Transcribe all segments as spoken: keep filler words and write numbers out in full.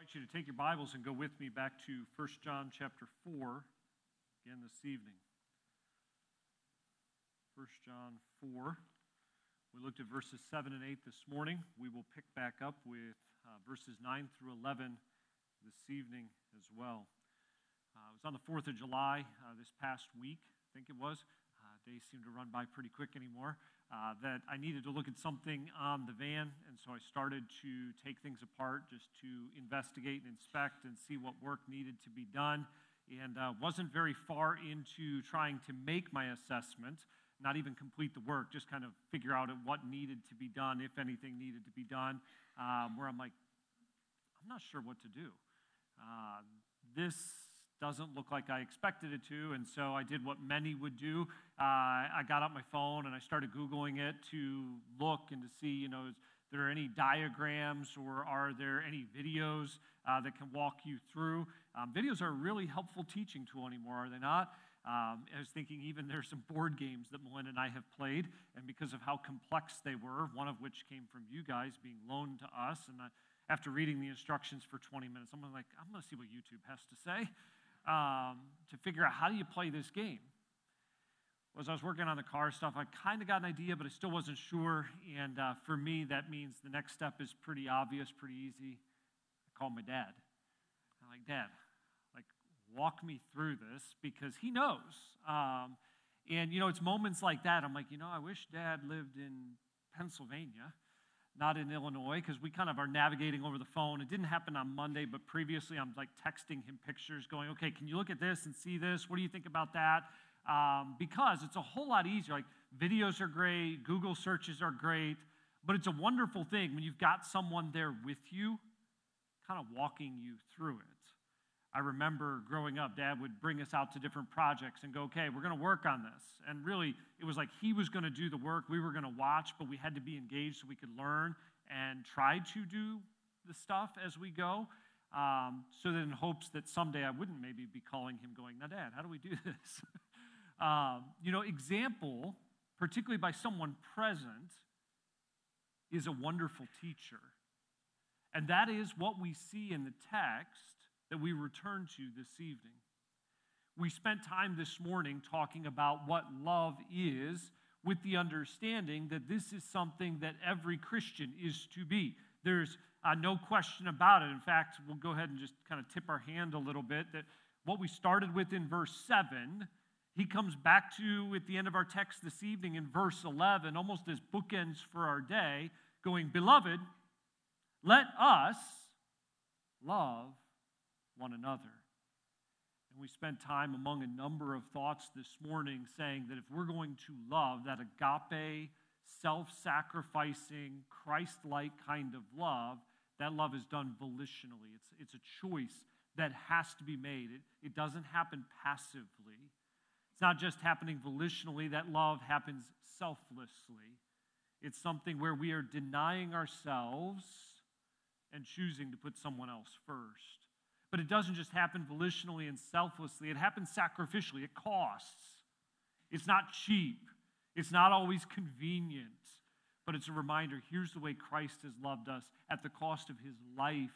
invite you to take your Bibles and go with me back to First John chapter four again this evening. First John four. We looked at verses seven and eight this morning. We will pick back up with uh, verses nine through eleven this evening as well. Uh, it was on the fourth of July uh, this past week, I think it was. Uh, days seem to run by pretty quick anymore. Uh, that I needed to look at something on the van, and so I started to take things apart just to investigate and inspect and see what work needed to be done, and uh, wasn't very far into trying to make my assessment, not even complete the work, just kind of figure out what needed to be done, if anything needed to be done, um, where I'm like, I'm not sure what to do. Uh, this doesn't look like I expected it to, and so I did what many would do. Uh, I got out my phone and I started Googling it to look and to see, you know, is there any diagrams or are there any videos uh, that can walk you through? Um, videos are a really helpful teaching tool anymore, are they not? Um, I was thinking even there's some board games that Melinda and I have played, and because of how complex they were, one of which came from you guys being loaned to us, and I, after reading the instructions for twenty minutes, I'm like, I'm going to see what YouTube has to say. Um, to figure out how do you play this game. Well, as I was working on the car stuff, I kind of got an idea, but I still wasn't sure. And uh, for me, that means the next step is pretty obvious, pretty easy. I called my dad. I'm like, Dad, like, walk me through this because he knows. Um, and, you know, it's moments like that. I'm like, you know, I wish Dad lived in Pennsylvania, not in Illinois, because we kind of are navigating over the phone. It didn't happen on Monday, but previously I'm like texting him pictures going, okay, can you look at this and see this? What do you think about that? Um, because it's a whole lot easier. Like videos are great, Google searches are great, but it's a wonderful thing when you've got someone there with you, kind of walking you through it. I remember growing up, Dad would bring us out to different projects and go, okay, we're going to work on this. And really, it was like he was going to do the work, we were going to watch, but we had to be engaged so we could learn and try to do the stuff as we go, um, so that in hopes that someday I wouldn't maybe be calling him going, now, Dad, how do we do this? um, you know, example, particularly by someone present, is a wonderful teacher. And that is what we see in the text that we return to this evening. We spent time this morning talking about what love is, with the understanding that this is something that every Christian is to be. There's uh, no question about it. In fact, we'll go ahead and just kind of tip our hand a little bit that what we started with in verse seven, he comes back to at the end of our text this evening in verse eleven, almost as bookends for our day, going, Beloved, let us love one another. And we spent time among a number of thoughts this morning saying that if we're going to love that agape, self-sacrificing, Christ-like kind of love, that love is done volitionally. It's, it's a choice that has to be made. It, it doesn't happen passively. It's not just happening volitionally. That love happens selflessly. It's something where we are denying ourselves and choosing to put someone else first. But it doesn't just happen volitionally and selflessly. It happens sacrificially. It costs. It's not cheap. It's not always convenient. But it's a reminder, here's the way Christ has loved us at the cost of his life.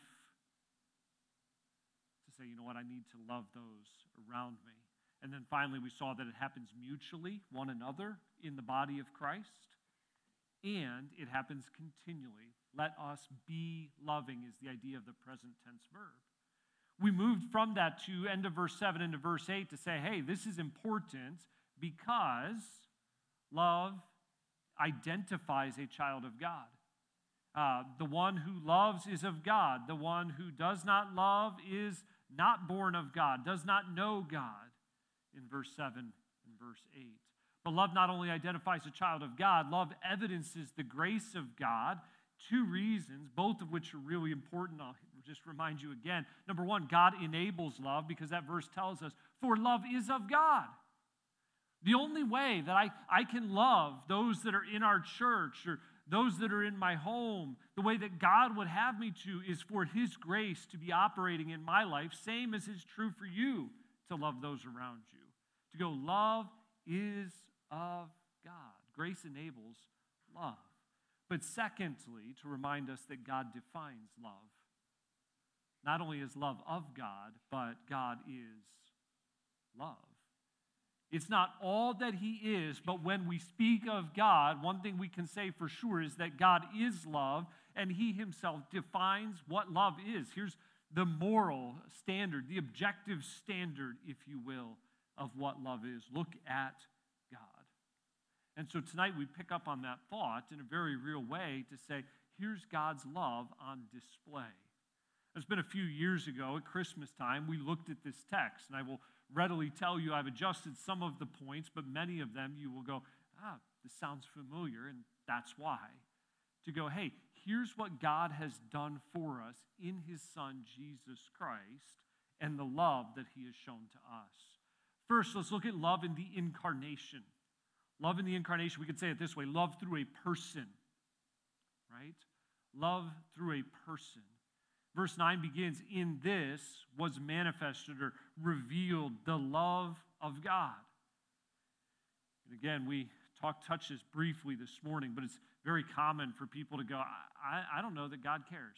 To say, you know what, I need to love those around me. And then finally, we saw that it happens mutually, one another, in the body of Christ. And it happens continually. Let us be loving is the idea of the present tense verb. We moved from that to end of verse seven into verse eight to say, hey, this is important because love identifies a child of God. Uh, the one who loves is of God. The one who does not love is not born of God, does not know God, in verse seven and verse eight. But love not only identifies a child of God, love evidences the grace of God. Two reasons, both of which are really important. I'll just remind you again. Number one, God enables love because that verse tells us, for love is of God. The only way that I, I can love those that are in our church or those that are in my home, the way that God would have me to, is for his grace to be operating in my life, same as is true for you to love those around you. To go, love is of God. Grace enables love. But secondly, to remind us that God defines love. not only is love of God, but God is love. It's not all that he is, but when we speak of God, one thing we can say for sure is that God is love, and he himself defines what love is. Here's the moral standard, the objective standard, if you will, of what love is. Look at God. And so tonight we pick up on that thought in a very real way to say, here's God's love on display. It's been a few years ago at Christmas time, we looked at this text, and I will readily tell you I've adjusted some of the points, but many of them you will go, ah, this sounds familiar, and that's why. To go, hey, here's what God has done for us in his Son, Jesus Christ, and the love that he has shown to us. First, let's look at love in the incarnation. Love in the incarnation, we could say it this way, love through a person, right? Love through a person. Verse nine begins, in this was manifested or revealed the love of God. And again, we talked, touched this briefly this morning, but it's very common for people to go, I, I don't know that God cares.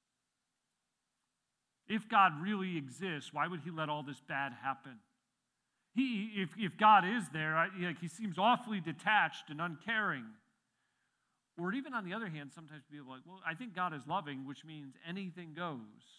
If God really exists, why would he let all this bad happen? He, if, if God is there, I, like, he seems awfully detached and uncaring. Or even on the other hand, sometimes people are like, well, I think God is loving, which means anything goes.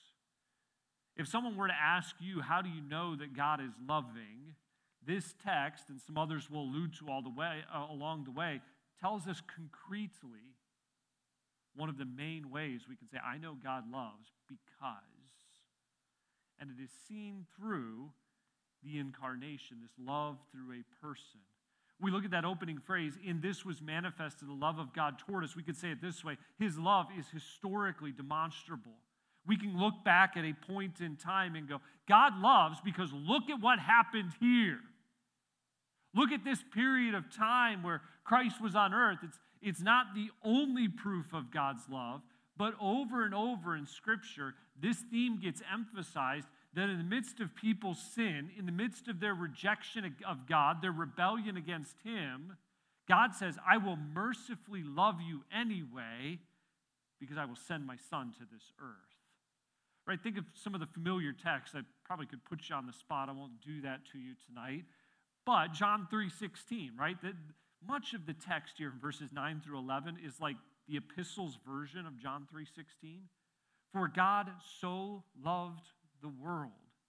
If someone were to ask you, how do you know that God is loving? This text, and some others will allude to all the way uh, along the way, tells us concretely one of the main ways we can say, I know God loves because, and it is seen through the incarnation, this love through a person. We look at that opening phrase, in this was manifested the love of God toward us. We could say it this way, his love is historically demonstrable. We can look back at a point in time and go, God loves because look at what happened here. Look at this period of time where Christ was on earth. It's, it's not the only proof of God's love, but over and over in Scripture, this theme gets emphasized that in the midst of people's sin, in the midst of their rejection of God, their rebellion against him, God says, I will mercifully love you anyway because I will send my Son to this earth. Right? Think of some of the familiar texts. I probably could put you on the spot. I won't do that to you tonight. But John three sixteen, right? The, much of the text here in verses nine through eleven is like the epistle's version of John three sixteen. For God so loved the world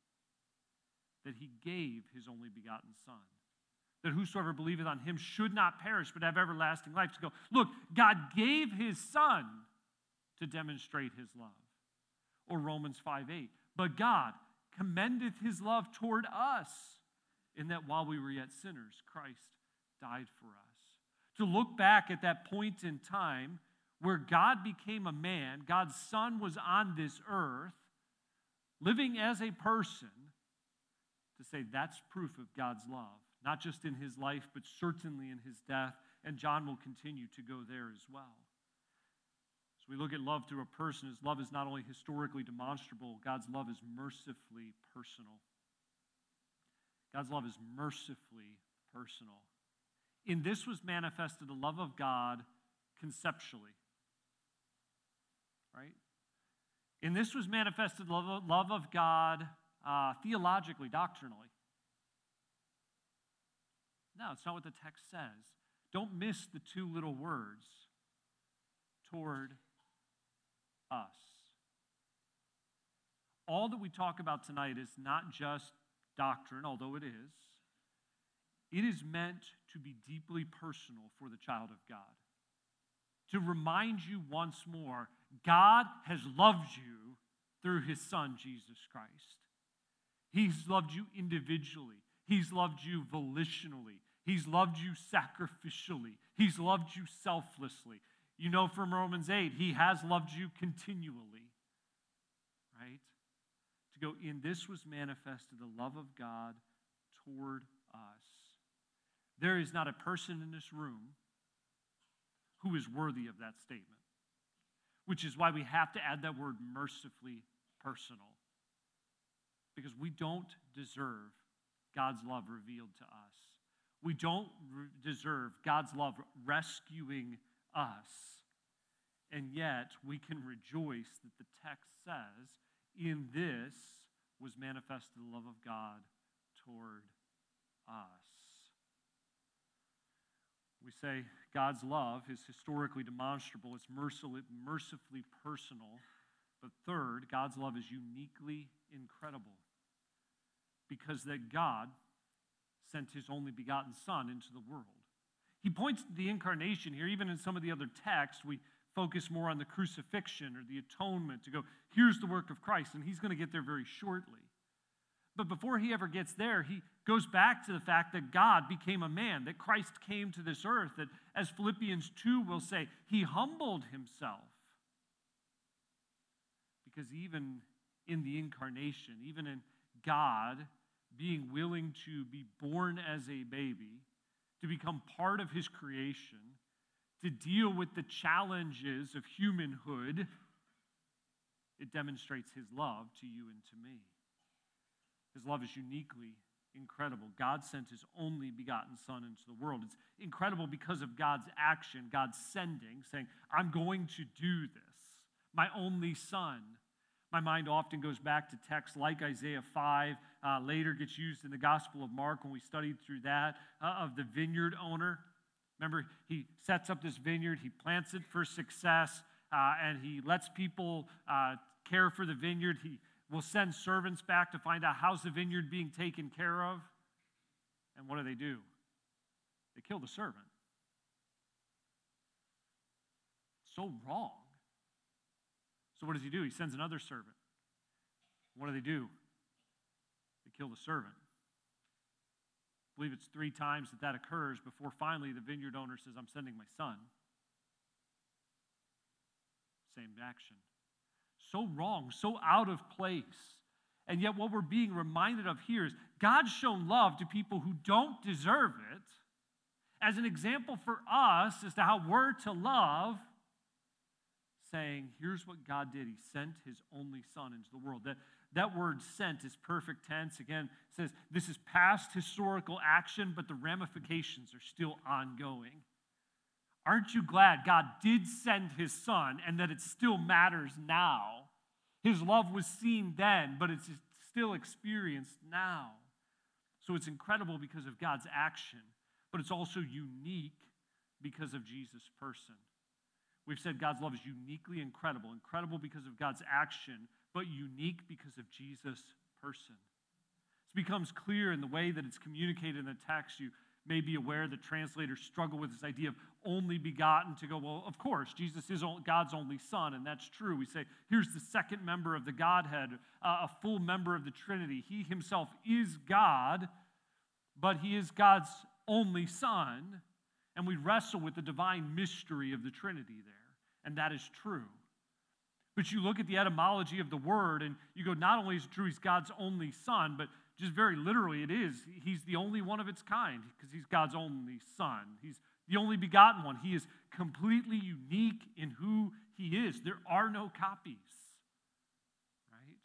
that he gave his only begotten Son, that whosoever believeth on him should not perish but have everlasting life. To go, look, God gave his Son to demonstrate his love. Or Romans five eight, but God commendeth his love toward us in that while we were yet sinners, Christ died for us. To look back at that point in time where God became a man, God's Son was on this earth, living as a person, to say that's proof of God's love, not just in his life, but certainly in his death, and John will continue to go there as well. So we look at love through a person. His love is not only historically demonstrable, God's love is mercifully personal. God's love is mercifully personal. In this was manifested the love of God conceptually, right? In this was manifested the love of God uh, theologically, doctrinally. No, it's not what the text says. Don't miss the two little words, toward us. All that we talk about tonight is not just doctrine, although it is. It is meant to be deeply personal for the child of God. To remind you once more, God has loved you through his Son, Jesus Christ. He's loved you individually. He's loved you volitionally. He's loved you sacrificially. He's loved you selflessly. You know from Romans eight, he has loved you continually, right? To go, in this was manifested the love of God toward us. There is not a person in this room who is worthy of that statement, which is why we have to add that word mercifully personal, because we don't deserve God's love revealed to us. We don't re- deserve God's love rescuing us, and yet we can rejoice that the text says, in this was manifested the love of God toward us. We say God's love is historically demonstrable, it's mercifully, mercifully personal. But third, God's love is uniquely incredible because that God sent his only begotten Son into the world. He points to the incarnation here. Even in some of the other texts, we focus more on the crucifixion or the atonement to go, here's the work of Christ, and he's going to get there very shortly. But before he ever gets there, he goes back to the fact that God became a man, that Christ came to this earth, that as Philippians two will say, he humbled himself. Because even in the incarnation, even in God being willing to be born as a baby, to become part of his creation, to deal with the challenges of humanhood, it demonstrates his love to you and to me. His love is uniquely incredible. God sent his only begotten Son into the world. It's incredible because of God's action, God's sending, saying, I'm going to do this. My only Son. My mind often goes back to texts like Isaiah five, uh, later gets used in the Gospel of Mark when we studied through that, uh, of the vineyard owner. Remember, he sets up this vineyard, he plants it for success, uh, and he lets people uh, care for the vineyard. He will send servants back to find out how's the vineyard being taken care of. And what do they do? They kill the servant. So wrong. So what does he do? He sends another servant. What do they do? They kill the servant. I believe it's three times that that occurs before finally the vineyard owner says, I'm sending my son. Same action. So wrong, so out of place. And yet what we're being reminded of here is God's shown love to people who don't deserve it as an example for us as to how we're to love, saying, here's what God did. He sent his only Son into the world. That, that word sent is perfect tense. Again, it says this is past historical action, but the ramifications are still ongoing. Aren't you glad God did send his Son and that it still matters now? His love was seen then, but it's still experienced now. So it's incredible because of God's action, but it's also unique because of Jesus' person. We've said God's love is uniquely incredible, incredible because of God's action, but unique because of Jesus' person. It becomes clear in the way that it's communicated in the text. You may be aware that translators struggle with this idea of only begotten to go, well, of course, Jesus is God's only Son, and that's true. We say, here's the second member of the Godhead, uh, a full member of the Trinity. He himself is God, but he is God's only Son, and we wrestle with the divine mystery of the Trinity there, and that is true. But you look at the etymology of the word, and you go, not only is it true he's God's only Son, but just very literally it is. He's the only one of its kind because he's God's only Son. He's the only begotten one. He is completely unique in who he is. There are no copies, right?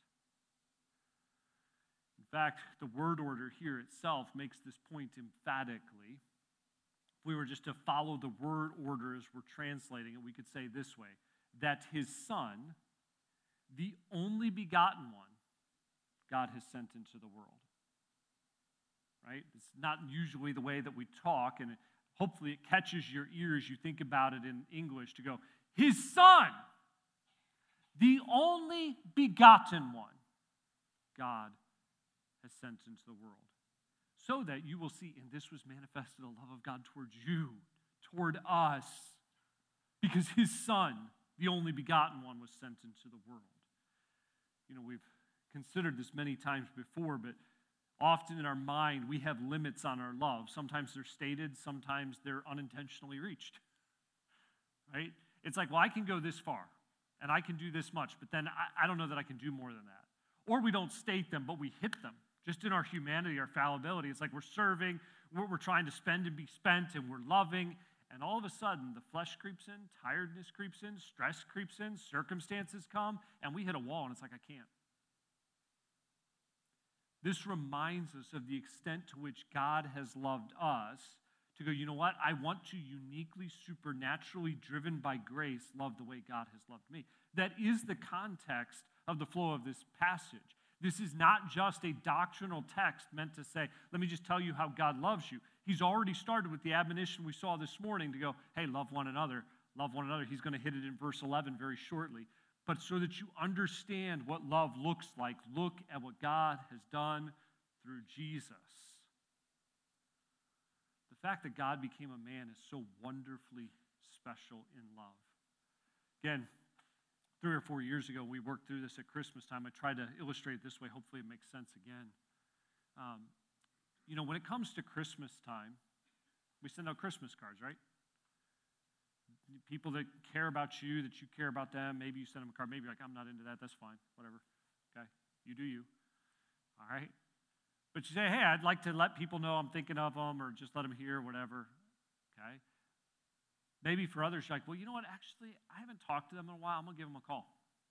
In fact, the word order here itself makes this point emphatically. If we were just to follow the word order as we're translating it, we could say this way, that his Son, the only begotten one, God has sent into the world. Right? It's not usually the way that we talk, and it, hopefully it catches your ear as you think about it in English to go, his Son, the only begotten one, God has sent into the world. So that you will see, and this was manifested the love of God towards you, toward us, because his Son, the only begotten one, was sent into the world. You know, we've considered this many times before, but often in our mind we have limits on our love. Sometimes they're stated, sometimes they're unintentionally reached. Right? It's like, well, I can go this far, and I can do this much, but then I, I don't know that I can do more than that. Or we don't state them, but we hit them. Just in our humanity, our fallibility, it's like we're serving, we're, we're trying to spend and be spent, and we're loving, and all of a sudden the flesh creeps in, tiredness creeps in, stress creeps in, circumstances come, and we hit a wall, and it's like, I can't. This reminds us of the extent to which God has loved us to go, you know what? I want to uniquely, supernaturally, driven by grace, love the way God has loved me. That is the context of the flow of this passage. This is not just a doctrinal text meant to say, let me just tell you how God loves you. He's already started with the admonition we saw this morning to go, hey, love one another, love one another. He's going to hit it in verse eleven very shortly. But so that you understand what love looks like, look at what God has done through Jesus. The fact that God became a man is so wonderfully special in love. Again, three or four years ago, we worked through this at Christmas time. I tried to illustrate it this way. Hopefully it makes sense again. Um, you know, when it comes to Christmas time, we send out Christmas cards, right? People that care about you, that you care about them, maybe you send them a card. Maybe you're like, I'm not into that. That's fine. Whatever. Okay? You do you. All right? But you say, hey, I'd like to let people know I'm thinking of them or just let them hear, whatever. Okay? Maybe for others, you're like, well, you know what? Actually, I haven't talked to them in a while. I'm going to give them a call.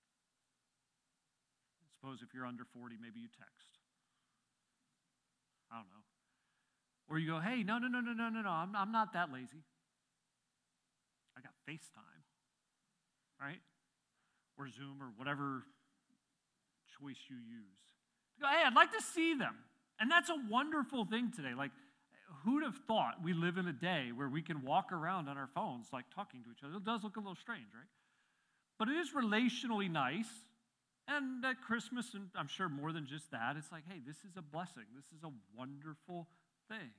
I suppose if you're under forty, maybe you text. I don't know. Or you go, hey, no, no, no, no, no, no, no. I'm, I'm not that lazy. I got FaceTime, right? Or Zoom or whatever choice you use. You go, hey, I'd like to see them. And that's a wonderful thing today. Like, who'd have thought we live in a day where we can walk around on our phones like talking to each other? It does look a little strange, right? But it is relationally nice. And at Christmas, and I'm sure more than just that, it's like, hey, this is a blessing. This is a wonderful thing.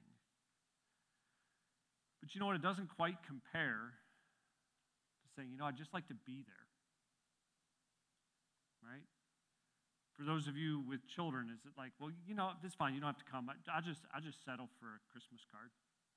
But you know what? It doesn't quite compare to saying, you know, I'd just like to be there. Right? For those of you with children, is it like, well, you know, it's fine. You don't have to come. I, I just, I just settle for a Christmas card.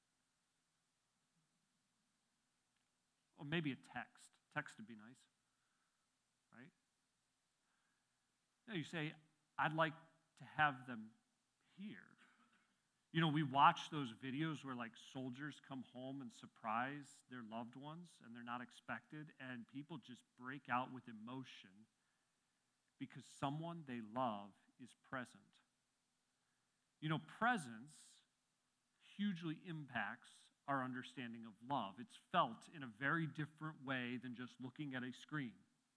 Or maybe a text. Text would be nice. Right? No, you say, I'd like to have them here. You know, we watch those videos where like soldiers come home and surprise their loved ones and they're not expected, and people just break out with emotion because someone they love is present. You know, presence hugely impacts our understanding of love. It's felt in a very different way than just looking at a screen.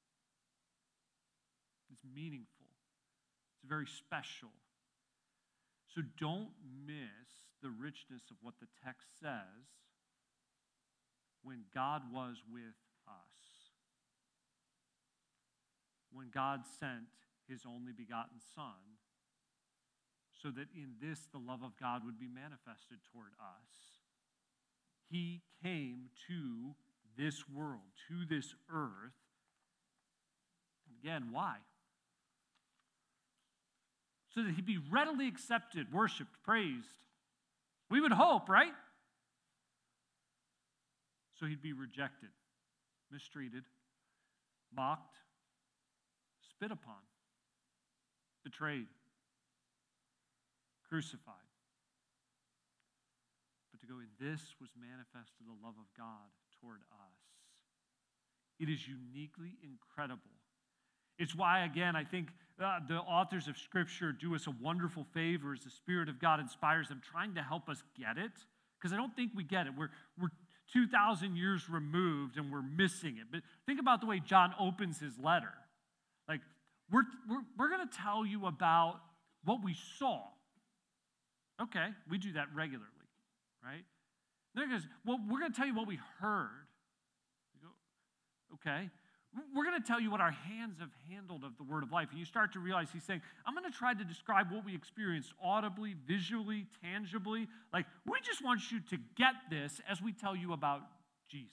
It's meaningful. It's very special. So don't miss the richness of what the text says when God was with us. When God sent his only begotten Son, so that in this the love of God would be manifested toward us. He came to this world, to this earth. And again, why? So that he'd be readily accepted, worshiped, praised. We would hope, right? So he'd be rejected, mistreated, mocked, spit upon, betrayed, crucified. But to go in, this was manifested the love of God toward us. It is uniquely incredible. It's why, again, I think uh, the authors of Scripture do us a wonderful favor as the Spirit of God inspires them, trying to help us get it, because I don't think we get it. We're, we're two thousand years removed, and we're missing it. But think about the way John opens his letter. Like, we're, we're, we're going to tell you about what we saw. Okay, we do that regularly, right? Then he goes, well, we're going to tell you what we heard. You go, okay. We're going to tell you what our hands have handled of the word of life. And you start to realize he's saying, I'm going to try to describe what we experienced audibly, visually, tangibly. Like, we just want you to get this as we tell you about Jesus.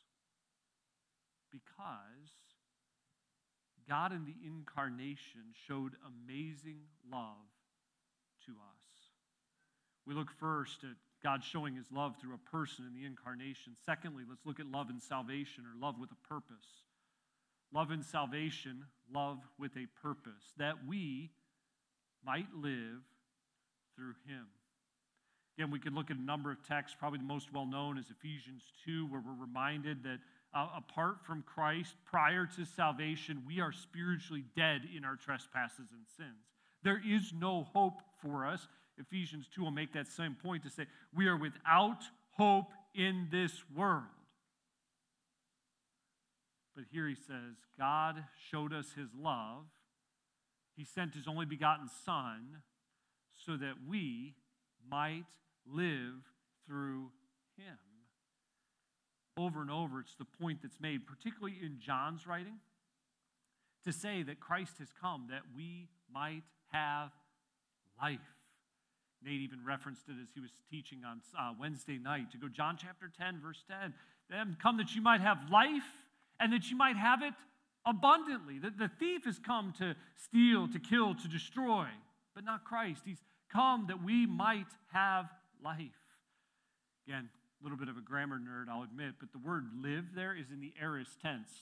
Because God in the incarnation showed amazing love to us. We look first at God showing his love through a person in the incarnation. Secondly, let's look at love in salvation, or love with a purpose. Love in salvation, love with a purpose, that we might live through him. Again, we could look at a number of texts. Probably the most well-known is Ephesians two, where we're reminded that uh, apart from Christ, prior to salvation, we are spiritually dead in our trespasses and sins. There is no hope for us. Ephesians two will make that same point to say, we are without hope in this world. But here he says, God showed us his love He sent his only begotten Son so that we might live through him. Over and over, it's the point that's made, particularly in John's writing, to say that Christ has come that we might have life. Nate even referenced it as he was teaching on uh, Wednesday night. To go John chapter ten, verse ten. Then come that you might have life and that you might have it abundantly. The, the thief has come to steal, to kill, to destroy, but not Christ. He's come that we might have life. Again, a little bit of a grammar nerd, I'll admit, but the word live there is in the aorist tense.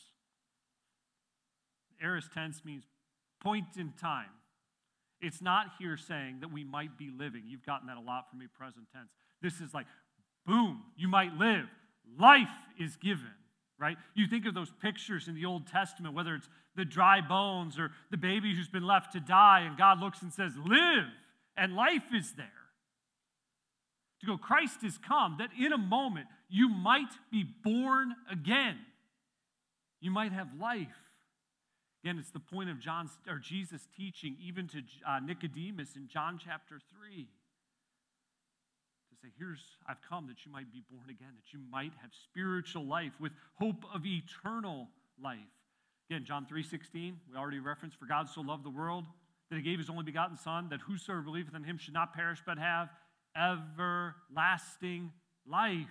Aorist tense means point in time. It's not here saying that we might be living. You've gotten that a lot from me, present tense. This is like, boom, you might live. Life is given, right? You think of those pictures in the Old Testament, whether it's the dry bones or the baby who's been left to die, and God looks and says, live, and life is there. To go, Christ has come that in a moment you might be born again. You might have life. Again, it's the point of John's or Jesus' teaching, even to uh, Nicodemus in John chapter three. To say, here's, I've come that you might be born again, that you might have spiritual life with hope of eternal life. Again, John three sixteen, we already referenced, for God so loved the world that he gave his only begotten Son, that whosoever believeth in him should not perish but have everlasting life.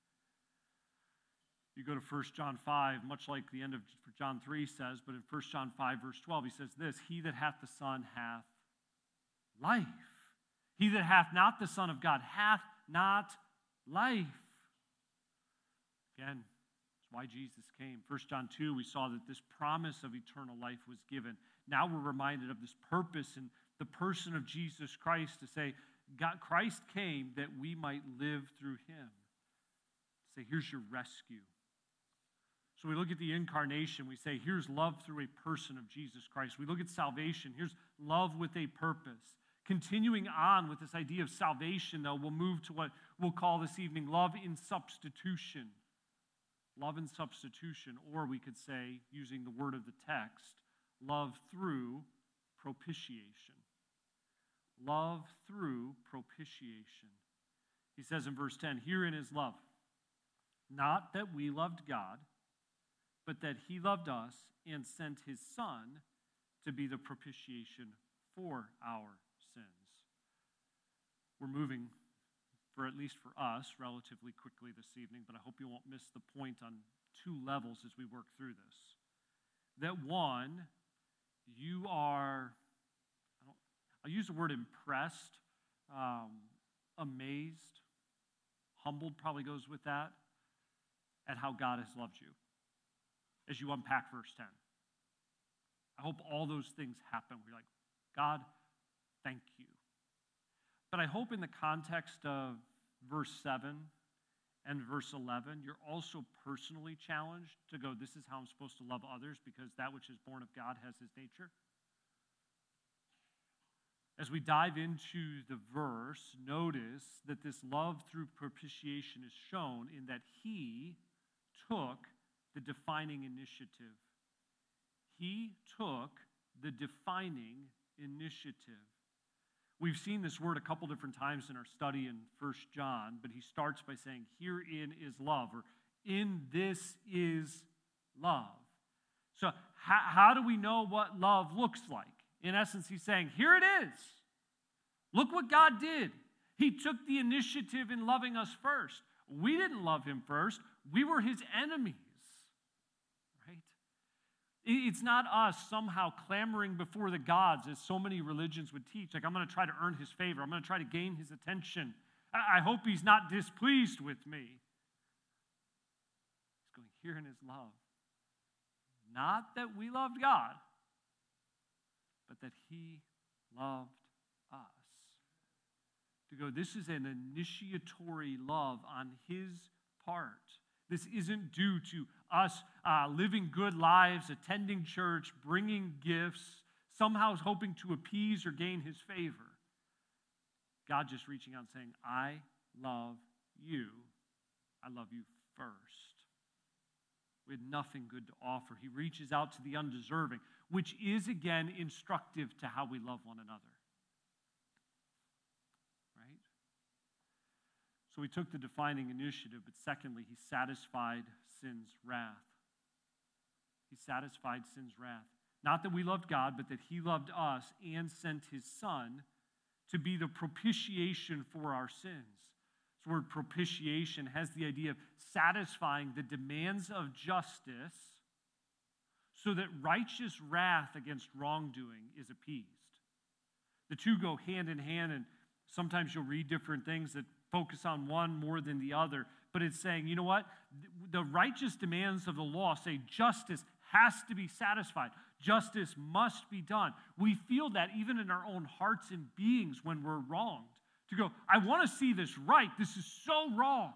You go to First John five, much like the end of John three says, but in First John five, verse twelve, he says this, he that hath the Son hath life. He that hath not the Son of God hath not life. Again, that's why Jesus came. First John two, we saw that this promise of eternal life was given. Now we're reminded of this purpose in the person of Jesus Christ to say, God, Christ came that we might live through him. Say, here's your rescue. So we look at the incarnation, we say, here's love through a person of Jesus Christ. We look at salvation, here's love with a purpose. Continuing on with this idea of salvation, though, we'll move to what we'll call this evening love in substitution. Love in substitution, or we could say, using the word of the text, love through propitiation. Love through propitiation. He says in verse ten, herein is love, not that we loved God, but that he loved us and sent his Son to be the propitiation for our sins. We're moving, for at least for us, relatively quickly this evening, but I hope you won't miss the point on two levels as we work through this. That one, you are, I'll use the word impressed, um, amazed, humbled probably goes with that, at how God has loved you as you unpack verse ten. I hope all those things happen. We're like, God, thank you. But I hope in the context of verse seven and verse eleven, you're also personally challenged to go, this is how I'm supposed to love others because that which is born of God has his nature. As we dive into the verse, notice that this love through propitiation is shown in that he took the defining initiative. He took the defining initiative. We've seen this word a couple different times in our study in First John, but he starts by saying, herein is love, or in this is love. So how, how do we know what love looks like? In essence, he's saying, here it is. Look what God did. He took the initiative in loving us first. We didn't love him first. We were his enemies. It's not us somehow clamoring before the gods, as so many religions would teach. Like, I'm going to try to earn his favor. I'm going to try to gain his attention. I hope he's not displeased with me. He's going, here in his love. Not that we loved God, but that he loved us. To go, this is an initiatory love on his part. This isn't due to us uh, living good lives, attending church, bringing gifts, somehow hoping to appease or gain his favor. God just reaching out and saying, I love you. I love you first. We had nothing good to offer. He reaches out to the undeserving, which is, again, instructive to how we love one another. Right? So he took the defining initiative, but secondly, he satisfied sin's wrath. He satisfied sin's wrath. Not that we loved God, but that he loved us and sent his Son to be the propitiation for our sins. This word propitiation has the idea of satisfying the demands of justice so that righteous wrath against wrongdoing is appeased. The two go hand in hand, and sometimes you'll read different things that focus on one more than the other, but it's saying, you know what? The righteous demands of the law say justice has to be satisfied. Justice must be done. We feel that even in our own hearts and beings when we're wronged. To go, I want to see this right. This is so wrong.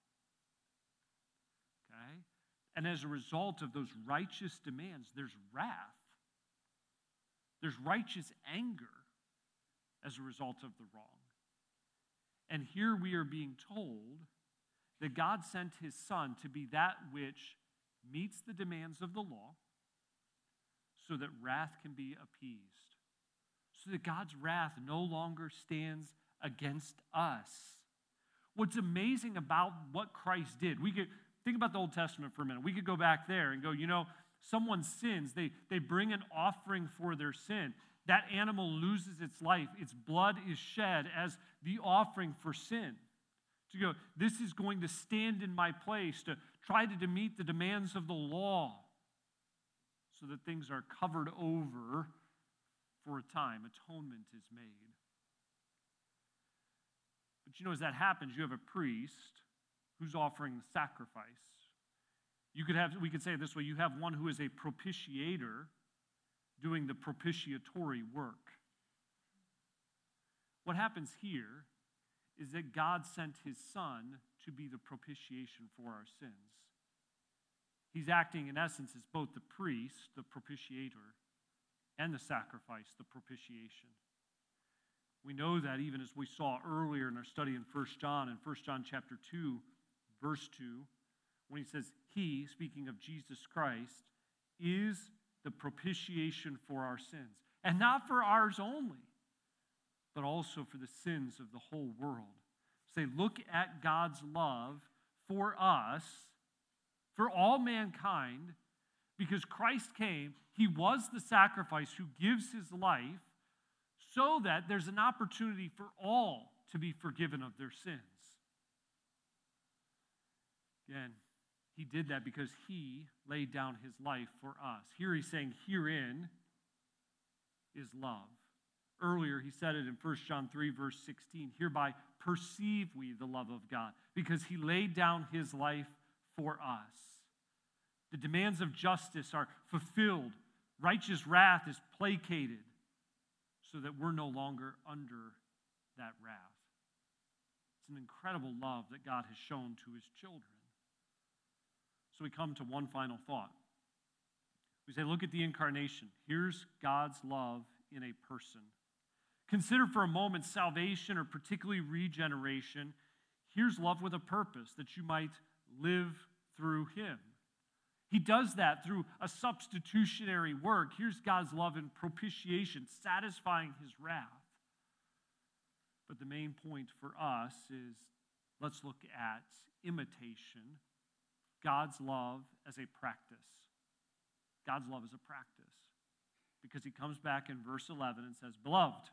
Okay? And as a result of those righteous demands, there's wrath. There's righteous anger as a result of the wrong. And here we are being told that God sent his Son to be that which meets the demands of the law so that wrath can be appeased. So that God's wrath no longer stands against us. What's amazing about what Christ did, we could think about the Old Testament for a minute. We could go back there and go, you know, someone sins, they, they bring an offering for their sin. That animal loses its life. Its blood is shed as the offering for sin. To go, this is going to stand in my place to try to meet the demands of the law so that things are covered over for a time. Atonement is made. But you know, as that happens, you have a priest who's offering the sacrifice. You could have, we could say it this way, you have one who is a propitiator doing the propitiatory work. What happens here is that God sent his Son to be the propitiation for our sins. He's acting, in essence, as both the priest, the propitiator, and the sacrifice, the propitiation. We know that even as we saw earlier in our study in First John, in First John chapter two, verse two, when he says, he, speaking of Jesus Christ, is the propitiation for our sins. And not for ours only, but also for the sins of the whole world. Say, look at God's love for us, for all mankind, because Christ came, he was the sacrifice who gives his life so that there's an opportunity for all to be forgiven of their sins. Again, he did that because he laid down his life for us. Here he's saying, herein is love. Earlier he said it in First John three, verse sixteen, hereby perceive we the love of God, because he laid down his life for us. The demands of justice are fulfilled. Righteous wrath is placated so that we're no longer under that wrath. It's an incredible love that God has shown to his children. So we come to one final thought. We say, look at the incarnation. Here's God's love in a person. Consider for a moment salvation, or particularly regeneration. Here's love with a purpose, that you might live through him. He does that through a substitutionary work. Here's God's love in propitiation, satisfying his wrath. But the main point for us is, let's look at imitation, God's love as a practice. God's love as a practice. Because he comes back in verse eleven and says, beloved.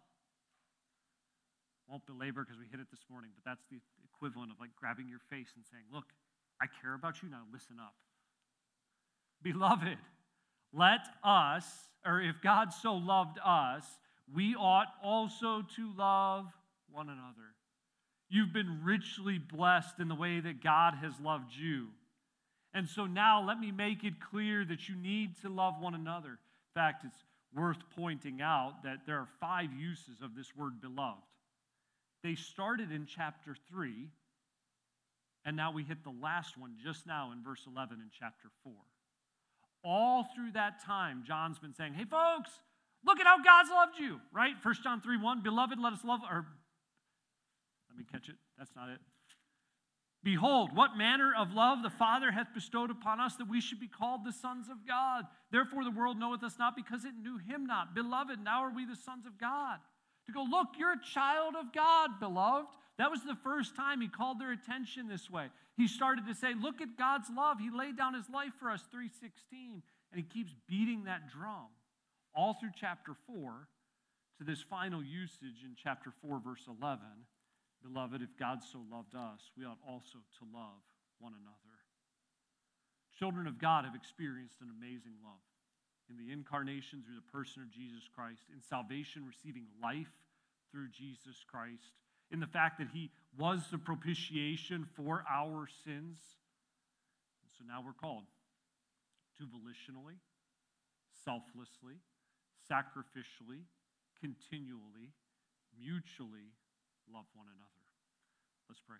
Won't belabor because we hit it this morning, but that's the equivalent of like grabbing your face and saying, look, I care about you, now listen up. Beloved, let us, or if God so loved us, we ought also to love one another. You've been richly blessed in the way that God has loved you. And so now let me make it clear that you need to love one another. In fact, it's worth pointing out that there are five uses of this word beloved. They started in chapter three, and now we hit the last one just now in verse eleven in chapter four. All through that time, John's been saying, hey folks, look at how God's loved you, right? First John three one, beloved, let us love, or let me catch it, that's not it. Behold, what manner of love the Father hath bestowed upon us, that we should be called the sons of God. Therefore the world knoweth us not, because it knew him not. Beloved, now are we the sons of God. To go, look, you're a child of God, beloved. That was the first time he called their attention this way. He started to say, look at God's love. He laid down his life for us, three sixteen. And he keeps beating that drum all through chapter four to this final usage in chapter four, verse eleven. Beloved, if God so loved us, we ought also to love one another. Children of God have experienced an amazing love in the incarnation through the person of Jesus Christ, in salvation receiving life through Jesus Christ, in the fact that he was the propitiation for our sins. And so now we're called to volitionally, selflessly, sacrificially, continually, mutually love one another. Let's pray.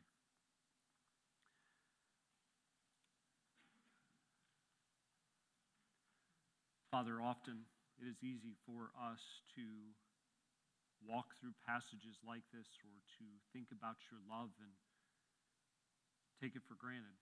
Father, often it is easy for us to walk through passages like this or to think about your love and take it for granted.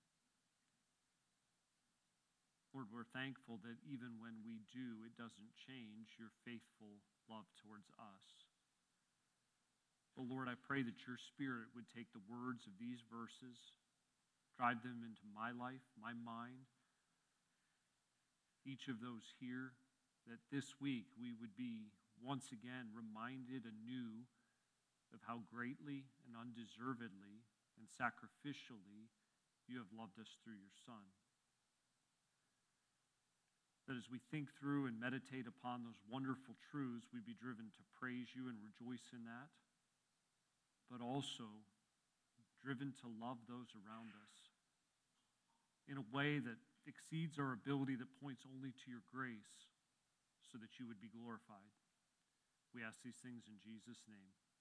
Lord, we're thankful that even when we do, it doesn't change your faithful love towards us. But Lord, I pray that your Spirit would take the words of these verses, drive them into my life, my mind, each of those here, that this week we would be once again reminded anew of how greatly and undeservedly and sacrificially you have loved us through your Son. That as we think through and meditate upon those wonderful truths, we'd be driven to praise you and rejoice in that, but also driven to love those around us in a way that exceeds our ability, that points only to your grace, so that you would be glorified. We ask these things in Jesus' name.